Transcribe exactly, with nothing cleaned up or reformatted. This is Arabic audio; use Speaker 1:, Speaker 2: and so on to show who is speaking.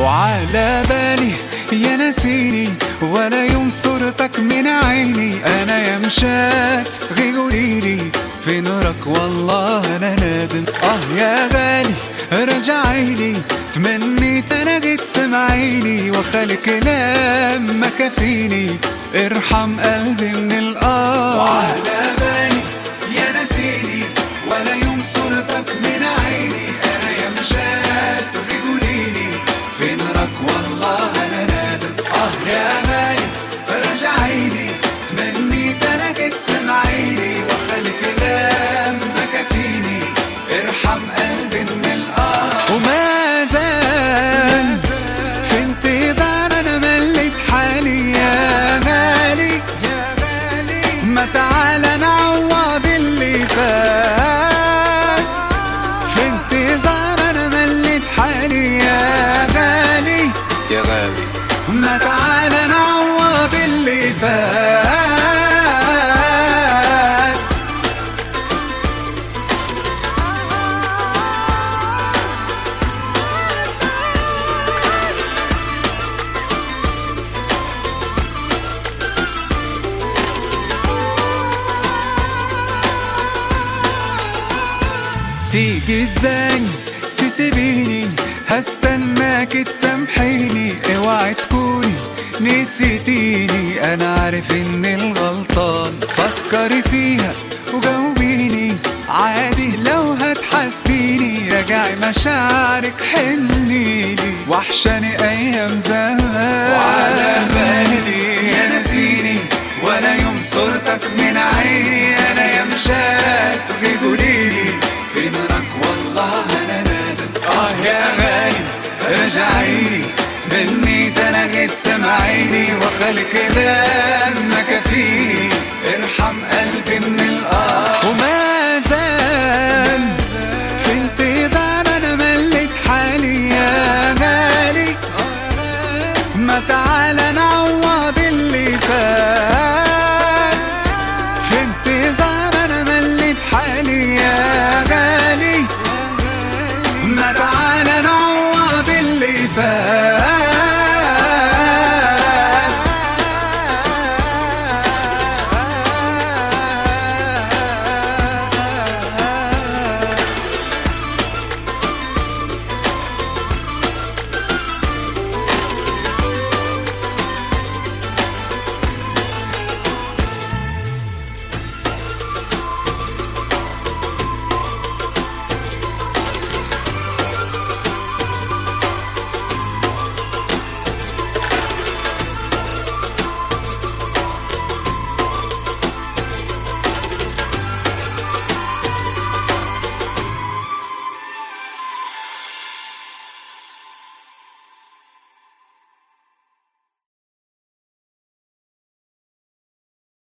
Speaker 1: وعلى بالي يا نسيني ولا يوم صورتك من عيني. انا يا مشات غي قوليلي فين راك والله انا نادم. اه يا غالي رجعيلي تمنيت انا جيت سمعيني وخلي كلام ما كفيني ارحم قلبي من القار. وعلى بالي يا نسيني ولا يوم صورتك من عيني. انا يا مشات غي قوليلي فين راك والله انا نادم. اه يا غالي رجعيلي تمنيت انا جيت سمعيني وخلي كلام ما كفيني ارحم قلبي من القار. وما زال في انتظار انا مليت حالي يا غالي ما تعالى نعوض اللي فات. في انتظار انا مليت حالي يا غالي يا غالي ما تعالى نعوض اللي فات. تيجي ازاي تسيبيني هستناك تسامحيني. اوعي تكوني نسيتيني انا عارف ان الغلطان. فكري فيها وجاوبيني عادي لو هتحاسبيني. راجعي مشاعرك حنيلي وحشاني ايام زمان. وعلى بالي يا نسيني ولا يوم صورتك من عيني. انا يا مشات غي قوليلي فين راك والله انا نادم. اه يا غالي رجعيلي تمنيت انا جيت سمعيني وخلي كلام ما كفيني ارحم قلبي من القار.